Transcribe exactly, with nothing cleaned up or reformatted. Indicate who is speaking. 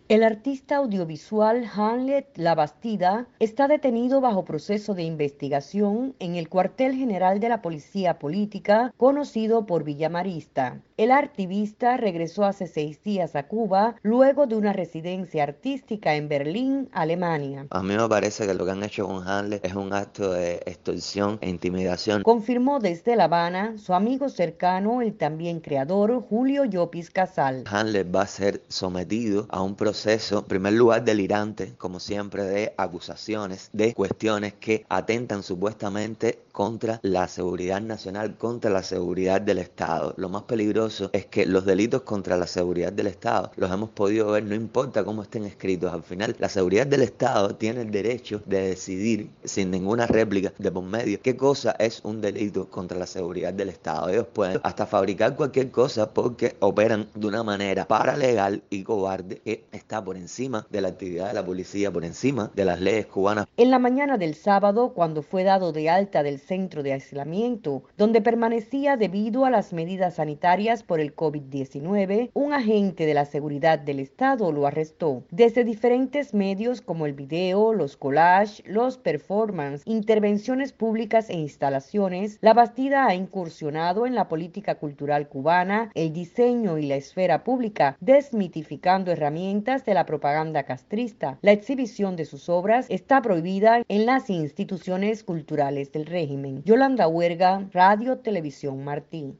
Speaker 1: El artista audiovisual Hamlet Labastida está detenido bajo proceso de investigación en el cuartel general de la Policía Política, conocido por Villamarista. El activista regresó hace seis días a Cuba luego de una residencia artística en Berlín, Alemania.
Speaker 2: A mí me parece que lo que han hecho con Hanley es un acto de extorsión e intimidación.
Speaker 1: Confirmó desde La Habana su amigo cercano, el también creador Julio Llopis Casal.
Speaker 2: Hanley va a ser sometido a un proceso, en primer lugar delirante, como siempre, de acusaciones, de cuestiones que atentan supuestamente contra la seguridad nacional, contra la seguridad del Estado. Lo más peligroso es que los delitos contra la seguridad del Estado los hemos podido ver, no importa cómo estén escritos. Al final, la seguridad del Estado tiene el derecho de decidir, sin ninguna réplica de por medio, qué cosa es un delito contra la seguridad del Estado. Ellos pueden hasta fabricar cualquier cosa porque operan de una manera paralegal y cobarde que está por encima de la actividad de la policía, por encima de las leyes cubanas.
Speaker 1: En la mañana del sábado, cuando fue dado de alta del centro de aislamiento, donde permanecía debido a las medidas sanitarias por el COVID diecinueve, un agente de la seguridad del Estado lo arrestó. Desde diferentes medios como el video, los collages, los performances, intervenciones públicas e instalaciones, Labastida ha incursionado en la política cultural cubana, el diseño y la esfera pública, desmitificando herramientas de la propaganda castrista. La exhibición de sus obras está prohibida en las instituciones culturales del régimen. Yolanda Huerga, Radio Televisión Martí.